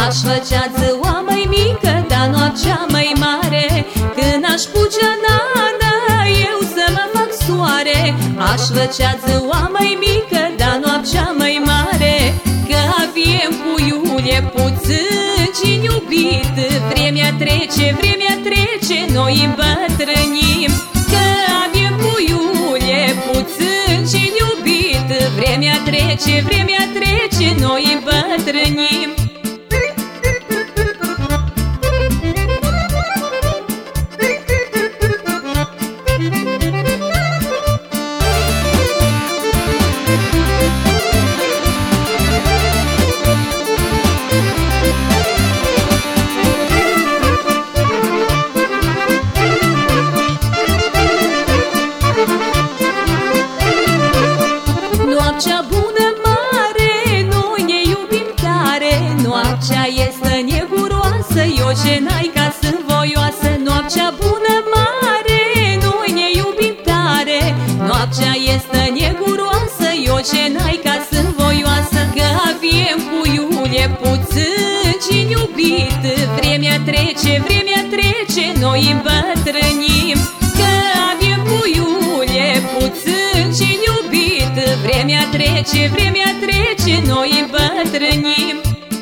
Aș făcea ziua mai mică, dar noaptea mai mare. Când aș pucea nană, eu să mă fac soare. Aș făcea ziua mai mică, dar noaptea mai mare. Că avem puiule puțin și iubit. Vremea trece, noi îmbătrânim. Că avem puiule puțin și iubit. Vremea trece, noi îmbătrânim. Noaptea bună mare, noi ne iubim tare. Noaptea este neguroasă, eu ce n-ai ca sunt voioasă. Noaptea bună mare, noi ne iubim tare. Noaptea este neguroasă, eu ce n-ai ca sunt voioasă. Că avem puiule puțin și iubit. Vremea trece, noi îmbătrânim. Că avem puiule puțin și iubit. Vremea trece, noi îmbătrânim.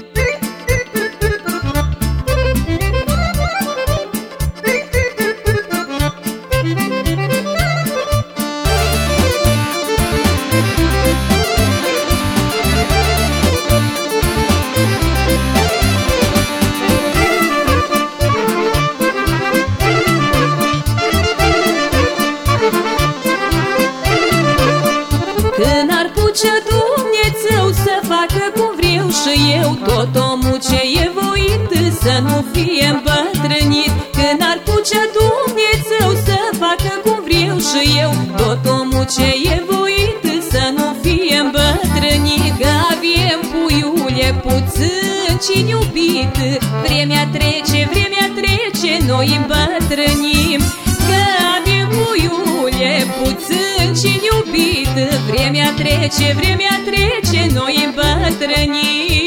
Când ar pucea Dumnezeu să facă cum vreau și eu, tot omul ce e voit să nu fie îmbătrânit. Când ar pucea Dumnezeu să facă cum vreau și eu, tot omul ce e voit să nu fie îmbătrânit. Că avem puiule puțin și iubit. Vremea trece, noi îmbătrânim. Că avem puiule puțin și iubit. Vremea trece, noi îmbătrânim.